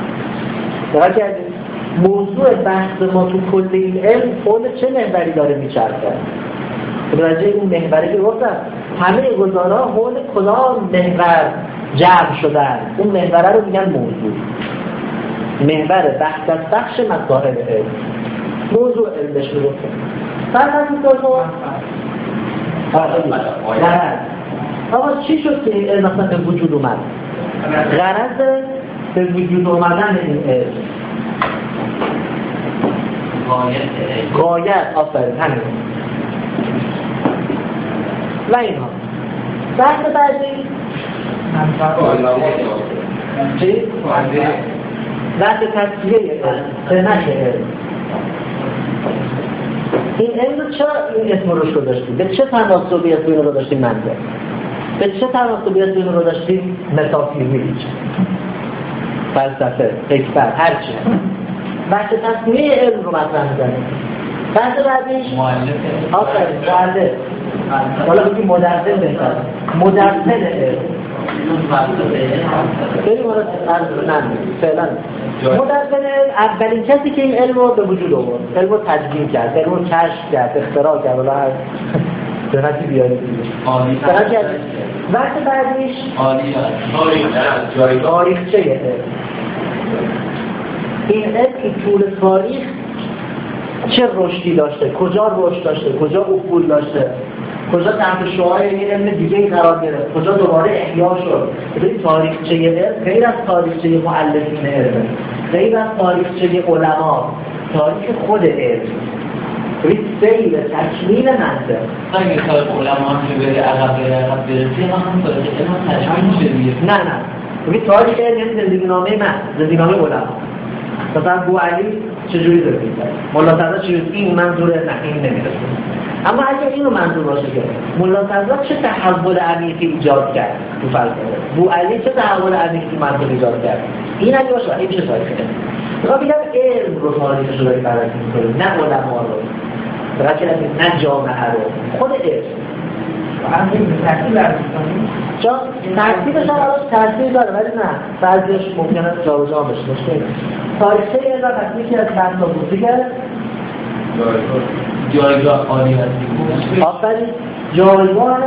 دقت کردید؟ موضوع بحث ما تو کل این علم حول چه محوری داره میچرخه؟ راجع اون محوری که گفتم همه گزارا حول کدام محور جمع شدن اون محوره رو میگن موضوع. محور بحث از بخش مسائل علم موضوع علم بهش میگفتن. فرق از این موضوع نه آقا چی شد که این علم مثلا به وجود اومد؟ غرض به وجود اومدن این علم غایت آفرین همین و اینها بحث بعدی چی؟ بحث تصفیه علم نشه علم. این علم رو چرا این اسم روش رو داشتیم؟ به چه تناسبی اسم رو داشتیم منطق؟ به چه تناسبی اسم رو داشتیم متافیزیک؟ فلسفه، حکمت، هرچی بحث تصمیه علم رو مطرح می‌کنیم. بحث بعدیش آفرین معلم حالا بگیم مدرسه بهتر مدرسه علم خیلی مورد فعلا مدرسه اولین کسی که این علم رو به وجود آورد علم رو تدوین کرد علم رو کشف کرد اختراع کرد ولی هر درستی بیارید درست کرد بحث بعدیش تاریخچه علم. این علم که طول تاریخ چه رشدی داشته کجا رشد داشته کجا افول داشته کجا تحت شعاع این علم دیگه قرار گرفت کجا دوباره احیا شد. این تاریخچه علم غیر از تاریخچه مؤلفین علم غیر از تاریخچه علما تاریخ خود علم این سیر تکمیل منطق
اگه کار علما که بره عقب بره عقب برسی ما هم تاریخ علم تکمیل شدیه
نه نه این تاریخ علم زندگی نامه من زندگی نامه علما مثلا ابو علی چجوری زندگی کرد مولا صدر چجوری این منظور نه این نمیرسه. اما اگه اینو منظور باشه که مولا صدر چه تحول عمیقی ایجاد کرد تو فلسفه ابو علی چه تحول عمیقی تو منطق ایجاد کرد این اگه باشه این چه تاریخه ما بگم علم رو تاریخش رو داریم بررسی می‌کنیم نه علما رو درست نه جامعه رو خود علم
همین ترتیب بررسی کنیم
چون ترتیبش هم الان ترتیب داره ولی نه بعضیش ممکنه جابجا بشه مشکل تاریخچه علم وقتی یکی از بحث‌ها بود دیگه
جایگاه عالی هستی
آفرین جایگاه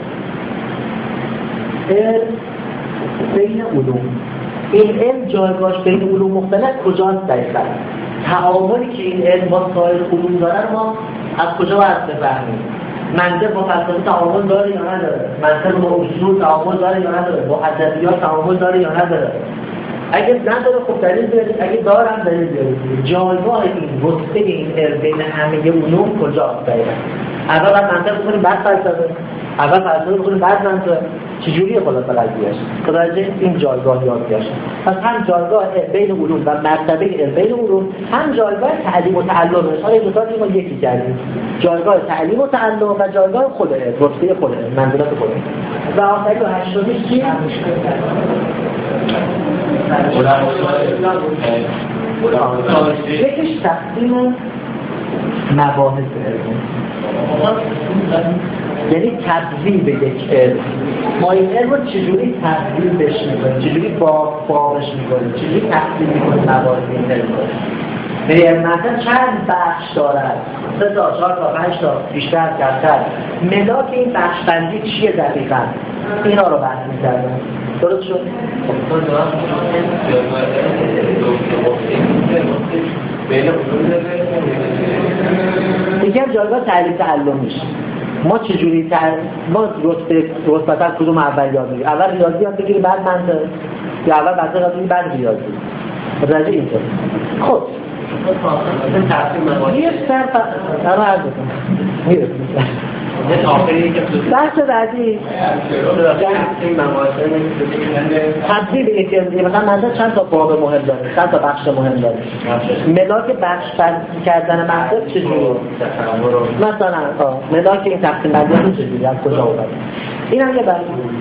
علم بین علوم این علم جایگاهش بین علوم مختلف کجاست دقیقاً تعاملی که این علم با سایر علوم داره ما از کجا باید بفهمیم منطق با فلسفه تعامل داره یا نداره منطق با اصول تعامل داره یا نداره با ادبیات تعامل داره یا نداره اگه نداره خب دلیل بیارید اگه دارم دلیل بیارید جایگاه این رتبه این علم بین همه علوم کجاست دقیقاً اول بعد منطق بخونیم بعد فلسفه اول فلسفه بخونیم بعد منطق چجوری خلاصه قضیهش متوجه این جایگاه یاد گرفتن. پس هم جایگاه بین علوم و مرتبه علم بین علوم، هم جایگاه تعلیم و تعلم. مثلا دو تا ما یکی کردیم، جایگاه تعلیم و تعلم و جایگاه خود علم، رتبه خود علم، منزلت خود علم. و آخری و هشتمی چی؟ یکیش تقسیم مباحث علم، یعنی تبدیل یک علم. ما این علم رو چجوری تبدیل بهش میکنیم، چجوری با بابش میکنیم، چجوری تبدیل میکنیم مباحث این علم رو. به علم مثلا چند بخش دارد، سه تا، چهار تا، پنج تا، بیشتر، کمتر. ملاک این بخش بندی چیه دقیقاً؟ اینا رو بحث می‌کردم. درست شد؟ یکی هم جایگاه تعلیم تعلم میشه. ما چجوری تر ما رتبه رتبه کدوم اول یاد میگیریم؟ اول ریاضی یاد بگیریم بعد منطق، یا اول منطق یاد بگیریم بعد ریاضی؟ متوجه اینطور. خب
این تقسیم مباحث
یه سر فرا عرض کنم میره
یه تاخیری که
بحث بعدی
تقسیم مباحث
تبدیل یک علم. مثلا منطق چند تا باب مهم داره، چند تا بخش مهم داره. ملاک بخش بندی کردن منطق چجوریه؟ مثلا اه ملاک این تقسیم بندی چجوریه، از کجا اومده؟ این هم یه بحث.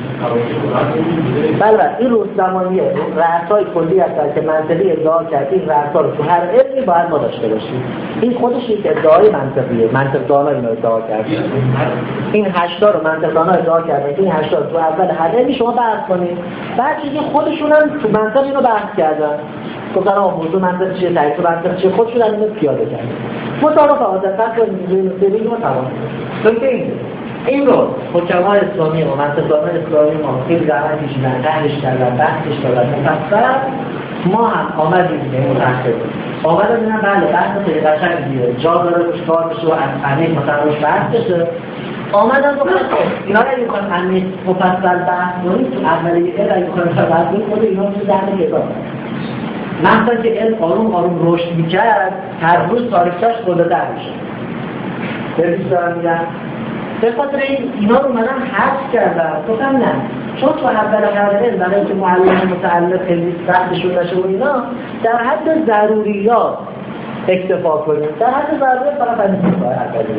بله بله این روزنامه‌ای رأسای کلی هست که منطقی ادعا کرد. این رأسا رو تو هر علمی باید ما داشته باشیم. این خودش یک ادعای منطقیه. منطق‌دانا اینو ادعا کردن. این هشتا رو منطق‌دانا ادعا کردن. این هشتا تو اول هر علمی شما بحث کنید. بعد چیزی خودشون هم تو منطق اینو بحث کردن. گفتن آقا موضوع منطق چیه، تعریف منطق چیه، خودشون هم اینو پیاده کردن. مطابق عادت کنید ببینید ما تمام. ببینید این رو حکمای اسلامی و منطق‌دانان اسلامی ما خیلی زحمت کشیدن، تحلیلش کردن، بحثش کردن مفصل. ما هم آمدیم به این متأخر آمدن دیدن بله بحث خیلی قشنگیه، جا داره روش کار بشه و از عمیق مثلا روش بحث بشه. آمدن گفتن اینا رو اگه می‌خوایم عمیق مفصل بحث کنیم تو اولیه علم اگه می‌خوایم بحث کنیم خود اینا میشه در کتاب. مثلا که علم آروم آروم رشد می‌کرد، هر روز تاریخش بالاتر میشه. ببینید دارم میگم به خاطر این اینا رو منم حذف کردم. گفتم نه، چون تو اول هر علم برای اینکه معلم متعلق خیلی سختشون نشه و اینا در حد ضروریات اکتفا کنیم. در حد ضروریات فقط همین کار اولیه.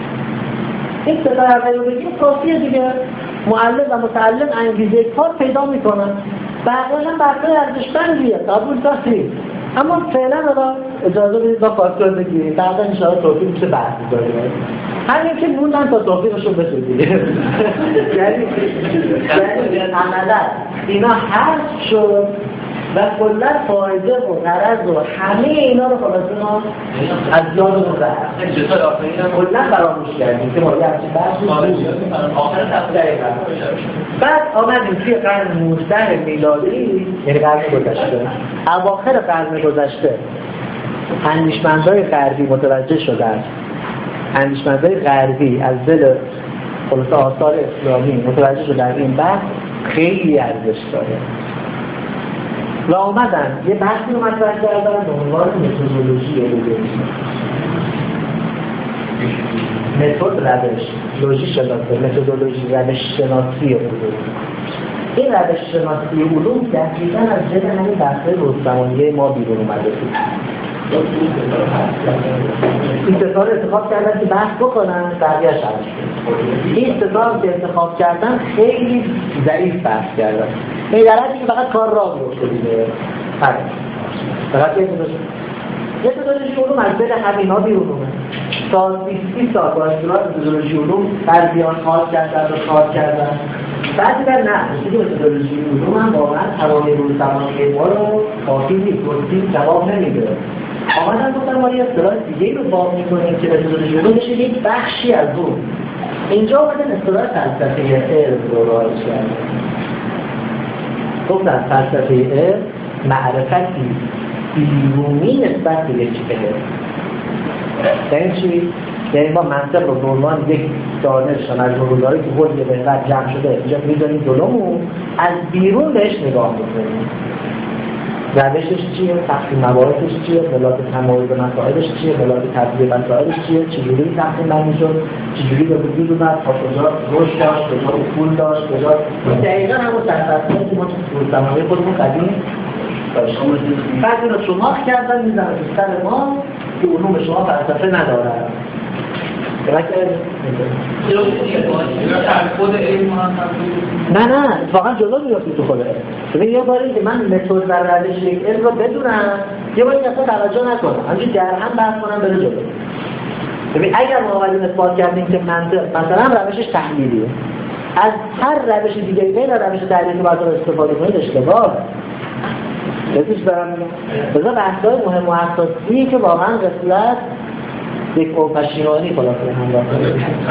این سه تا اولیه رو بگیم کافیه دیگه. معلم و متعلم انگیزه کار پیدا میکنن. بقیه‌اش هم بحث‌های ارزشمندیه، قبول داریم. اما فعلا را اجازه بدید با فاکتور بگیریم. بعدا ان شاء الله توفیق میشه بحث بکنیم. همین که موندن تا توفیقشون بشه دیگه. یعنی یعنی عملاً اینا حذف شد و کلا فایده و غرض و همه اینا رو خلاص ما از یادمون رفت.
چطور آخرین
کلا فراموش کردیم که ما یه همچین بحثی
آخر تقریبا
بعد آمدیم توی قرن نوزده میلادی، یعنی قرن گذشته، اواخر قرن گذشته اندیشمندهای غربی متوجه شدند. اندیشمندهای غربی از دل خلاصه آثار اسلامی متوجه شدند این بحث خیلی ارزش داره و آمدن یه بحثی رو مطرح کردن به عنوان متدولوژی علوم. متد روش، لوژی شناسی، متدولوژی روش شناسی علوم. این روش شناسی علوم دقیقاً از جد همین بحث‌های روززمانی ما بیرون اومده بود. این ستاره انتخاب کردن که بحث بکنن، بقیه‌اش همش. این ستاره که انتخاب کردن خیلی ضعیف بحث کردن. این در حدی که فقط کار راه می‌افته دیگه. فقط یه چیزش یه متدولوژی علوم از بین همینا بیرون اومد. تا بیست سال با اصطلاح متدولوژی علوم فرضیات خاص کردن و خاص کردن. بعضی در نه، مثل متدولوژی علوم هم واقعا تمامی روززمانی ما رو کافی نیست، گفتیم جواب نمیده. آمدن گفتن ما یه اصطلاح دیگه رو باب می‌کنیم که متدولوژی علوم بشه یک بخشی از اون. اینجا اومدن اصطلاح فلسفه علم رو رایج کردن. گفتن فلسفه علم معرفتی بیرونی نسبت به یک علم. یعنی چی؟ یعنی ما منطق رو به عنوان یک دانش و مجموعه‌گذاری که کل به اینقدر جمع شده اینجا می‌ذاریم جلومون، از بیرون بهش نگاه می‌کنیم. روشش چیه، تقسیم مواردش چیه، ملاک تمایز مسائلش چیه، ملاک تبدیل مسائلش چیه، چجوری تقسیم بندی شد، چجوری به وجود اومد، تا کجا رشد داشت، کجا پول داشت، کجا دقیقاً همون سرفصلی که ما تو روزنامه خودمون قدیم داشتیم. بعد اینو شماخ کردن میزنن تو سر ما که علوم شما فلسفه نداره. نه نه واقعا جلو میافتی تو خوده. ببین یه باری که من متد و روش یک علم رو بدونم، یه باری اصلا توجه نکنم، همینجوری در هم بحث کنم بره جلو. ببین اگر ما اومدیم اثبات کردیم که منطق مثلا روشش تحلیلیه، از هر روش دیگه غیر روش تحلیلی باید استفاده کنید اشتباهه. بسیش برم میگم بذار بحثای مهم و اساسی که واقعا قسلت یک اوپشیانی خلاصه هم داره.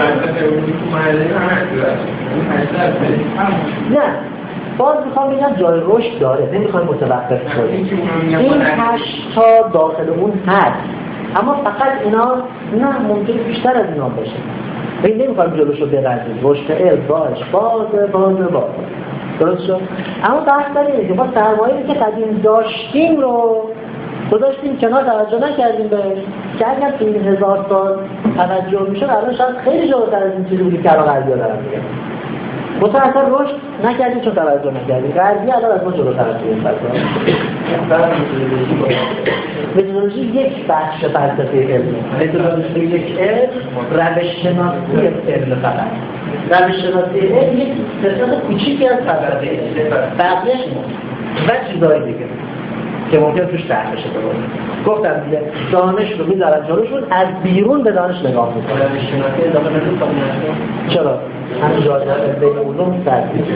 نه باز میخوام بگم جای رشد داره، نمیخوام متوقف کنیم. این هشت تا داخل اون هست، اما فقط اینا نه ممکنه بیشتر از اینا باشه. این نمیخوام جلوشو برزیم، رشد علم باش بازه بازه بازه درست شد. اما بحث داره اینه که ما سرمایه‌ای که قدیم داشتیم رو گذاشتیم کنار، توجه نکردیم بهش که اگر تو این هزار سال توجه میشه الان شاید خیلی جلوتر از این چیزی بودی که الان غربی‌ها دارن میگن. مثلا اصلا رشد نکردیم چون توجه نکردیم. غربی‌ها الان از ما جلوتر از این فضا. متدولوژی یک بخش فلسفه علمه. متدولوژی یک علم روش شناسی علم فقط. روش شناسی علم یک قسمت کوچیکی از فلسفه علم. بقیه‌اش و چیزای دیگه که ممکن توش تحت بشه بکنه. گفتم دیگه دانش رو میذارن جلوشون، از بیرون به دانش نگاه میکنن. روش شناسی ادامه بدون چرا؟ همین جایی بین علوم سردید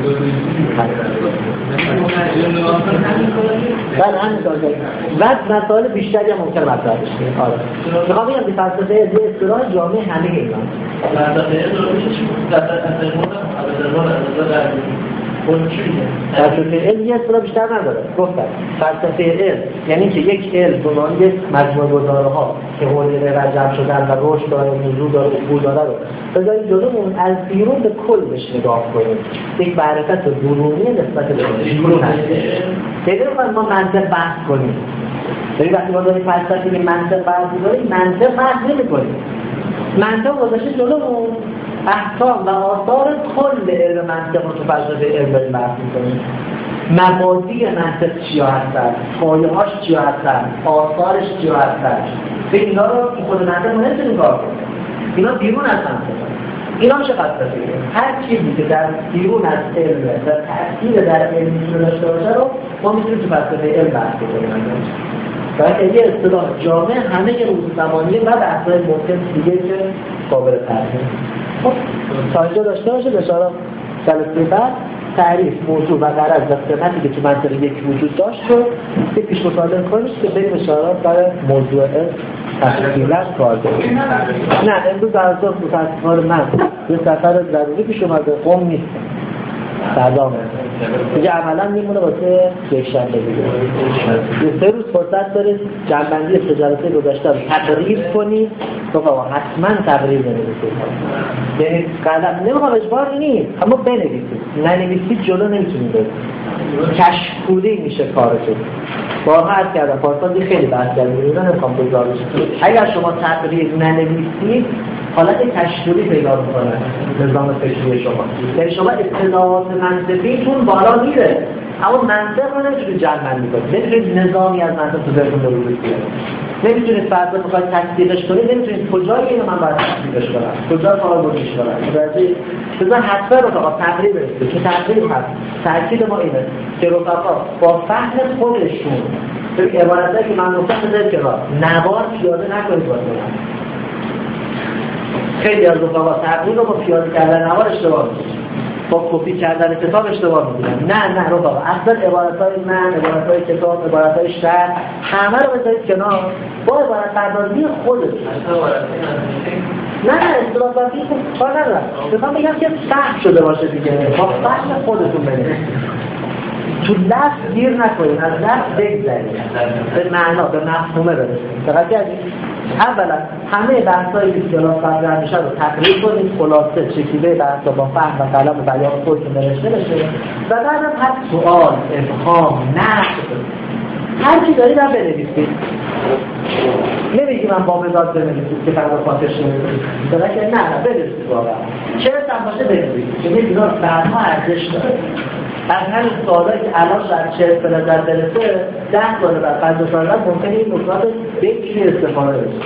بعد همین سازه بعد مسائل بیشتری هم ممکن مطرح بشه. آره میخوام بگم که فلسفه علم اصطلاح جامع همه اینا فلسفه علم رو میشه چی بود؟ در فلسفه علم یه اصطلاح بیشتر نداره. گفتم فلسفه علم یعنی که یک علم بنان یک مجموعه گزاره‌ها که حوزه رجب شدن و رشد داره، نزول داره، افول داره رو بذارید جلومون، از بیرون به کل بهش نگاه کنیم. یک معرفت درونی نسبت به بیرون هست. دیگه رو ما منطق بحث کنیم. یعنی وقتی ما داریم فلسفه که منطق بحث می‌کنیم، منطق بحث نمی‌کنیم. منطق گذاشته جلومون، احکام و آثار کل علم منطق رو تو فلسفه علم داریم بحث می‌کنیم. مبادی منطق چیا هستن، پایه‌هاش چیا هستن، آثارش چیا هستن. به اینا رو تو خود منطق ما نمی‌تونیم کار کنیم. اینا بیرون از منطق. اینا میشه فلسفه. هر چیزی که در بیرون از علم و تأثیر در علم میتونه داشته باشه رو ما میتونیم تو فلسفه علم بحث کنیم. برای یه اصطلاح جامع همه که روز زمانیه و بحث‌های ممکن دیگه که قابل تحلیل. خب تا اینجا داشته باشه بشاره جلسه بعد تعریف موضوع و غرض و قسمتی که تو منطق یک وجود داشت رو که پیش مطالعه کنیم که بریم اشارات برای موضوع تفصیلا کار کنیم. نه امروز در ظهر متاسفانه من یه سفر ضروری پیش اومده، قم نیستم سلامه دیگه عملا میمونه واسه یک شنبه دیگه. یه سه روز فرصت دارید جنبندی سه جلسه گذشته رو تقریر کنید. تو آقا حتما تقریر بنویسید. یعنی قدم نمیخوام اجباری نیست، اما بنویسید. ننویسید جلو نمیتونید برید. کشف‌کوری میشه کارتون. بارها عرض کردم پارسال خیلی بحث کردیم، اینا نمیخوام بگذار بشه. اگر شما تقریر ننویسید حالت کشف‌کوری پیدا می‌کنه نظام فکری شما. یعنی شما اطلاعات منطقیتون بالا میره، اما منطق رو نمیتونید جمع کنید. نمیتونید نظامی از منطق تو ذهنتون رو بیارید. نمیتونید فرض بخواید تکثیرش کنید، نمیتونید کجای اینو من باید تکثیرش کنم، کجا کاربردش کنم. درسته؟ بذار حتما رو تا تقریر برسید. که تقریر هست. تاکید ما اینه که رفقا با فهم خودشون به عبارتی که من گفتم بذارید کنار، نوار پیاده نکنید واسه من. خیلی از رفقا تقریر رو با پیاده کردن نوار اشتباه می‌کنن. با کپی کردن کتاب اشتباه می‌کنن. نه نه رفقا اصلا عبارت‌های من، عبارت‌های کتاب، عبارت‌های شرح همه رو بذارید کنار با عبارت پردازی خودتون. نه نه اصطلاحاتی خوب کار ندارم. میخوام بگم که فهم شده باشه دیگه. با فهم خودتون بنویسید. تو لفظ گیر نکنید، از لفظ بگذرید. به معنا، به مفهومه برسید. فقط کردید اولا همه بحث‌های که کلاس مطرح میشه رو تقریر کنید، خلاصه چکیده بحث‌ها با فهم و قلم و بیان خودتون نوشته بشه و بعدم هر سوال، ابهام، نقد هر کی دارید هم بنویسید. نمیگی من با مداد بنویسید که فردا خاطرش نمیدونید. داره که نه نه بنویسید واقعا. چه هم باشه بنویسید. که میدونم بعدها ارزش داره. از همین سوالایی که الان شاید چهل به نظر برسه ده سال بعد پنجاه سال بعد ممکنه این نکات به‌چی استفاده بشه.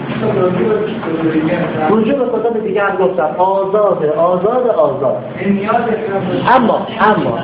رجوع به کتاب دیگه هم گفتم آزاده آزاد آزاد اما اما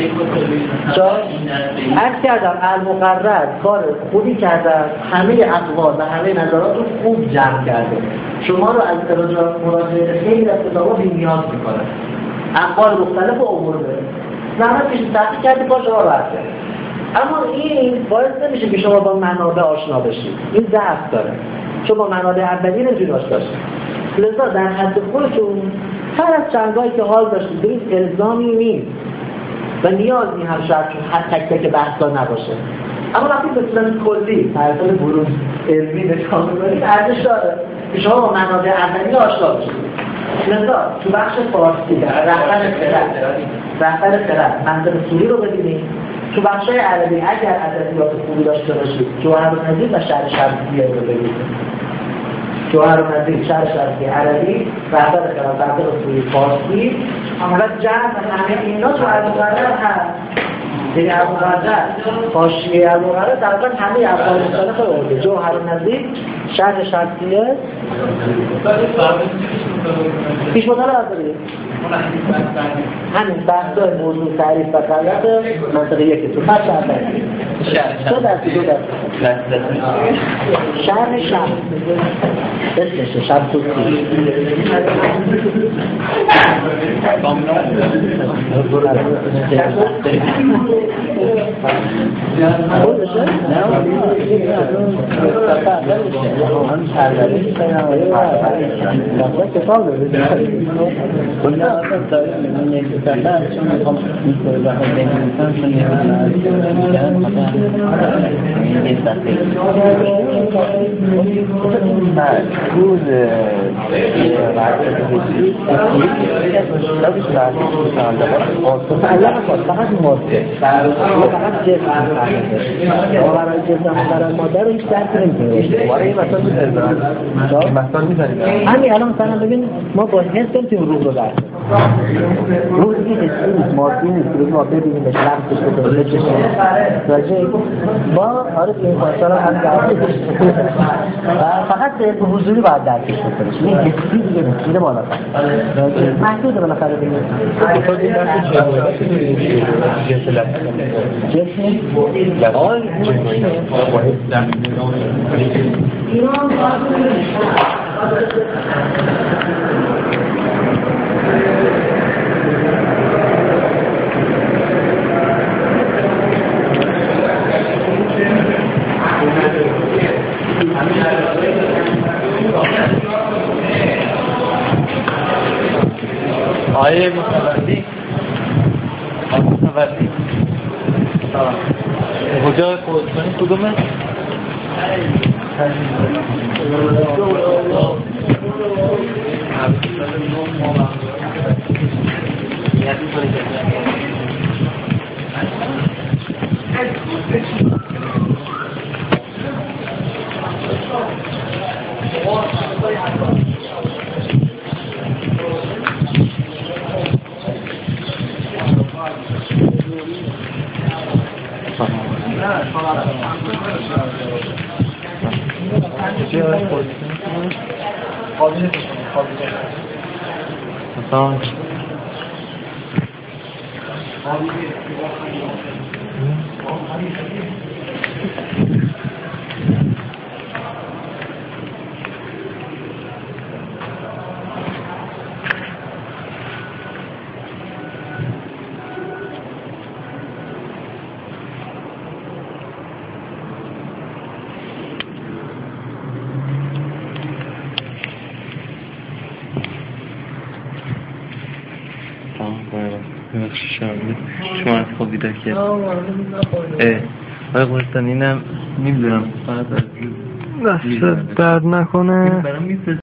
عرض کردم المقرر کار خوبی کردن، همه اقوال و همه نظرات رو خوب جمع کرده، شما رو از مراجعه خیلی از کتابا بی‌نیاز میکنه، اقوال مختلف و امور بره زحمت کشید تحقیق کردی با شما راحت کرد. اما این باعث نمیشه که شما با منابع آشنا بشید، این ضعف داره، چون با منابع اولیه نمیتونید آشنا بشید. لذا در حد خودتون هر از چندگاهی که حال داشتید برید، الزامی نیست و نیازی هم شاید چون هر تک تک بحثا نباشه، اما وقتی به صورت کلی طرفدار بروز علمی نشان می‌دید ارزش داره که شما با منابع اولیه آشنا بشید. لذا تو بخش فارسی در رهبر خرد رهبر خرد منطق سوری رو ببینید، تو بخشای عربی اگر ادبیات خوبی داشته باشید جوهرالنظیر و شرح شمسیه رو ببینید. جوهرالنظیر شرح شمسیه عربی، رهبر خرد منطق سوری فارسی و جمع همه اینا تو المقرر هست. یعنی المقرر حاشیه المقرر تقریبا همه اقوال مختلف رو جوهرالنظیر شرح شمسیه پیش مطالعه از دارید همین بحثای موضوع تعریف و طبیعت منطقه یکی تو پس شرح دو درسی دو درسی شرح شمس اسمشه شمس و سی خودشه؟ نه هم شرده کتاب داره کلی آقا داره من یک سفر چون میخوام این سوال ها بنویسم چون یه من از این سفر روز فقط ماده فقط جسم برای جسم برای ماده رو هیچ درک نمی‌کنه. وارد این مثلا می‌ذاریم. این مثلا می‌ذاریم. همین الان مثلا ببین ما با حس نمی‌تونیم روح رو درک کنیم. روح این حسی مادی نیست که ما ببینیم به شخصش رو به چشم راجع با آره این مثلا هم درک فقط به حضوری باید درکش بکنیم. این حسی دیگه میشه بالا. محدود بالاخره دیگه. تو دیگه جسم جسم آی ایران آیه متوردی متوردی کجا کنی کدومه؟ شما از خوبی در که آقای قرستان اینم میدونم فقط از دست درد نکنه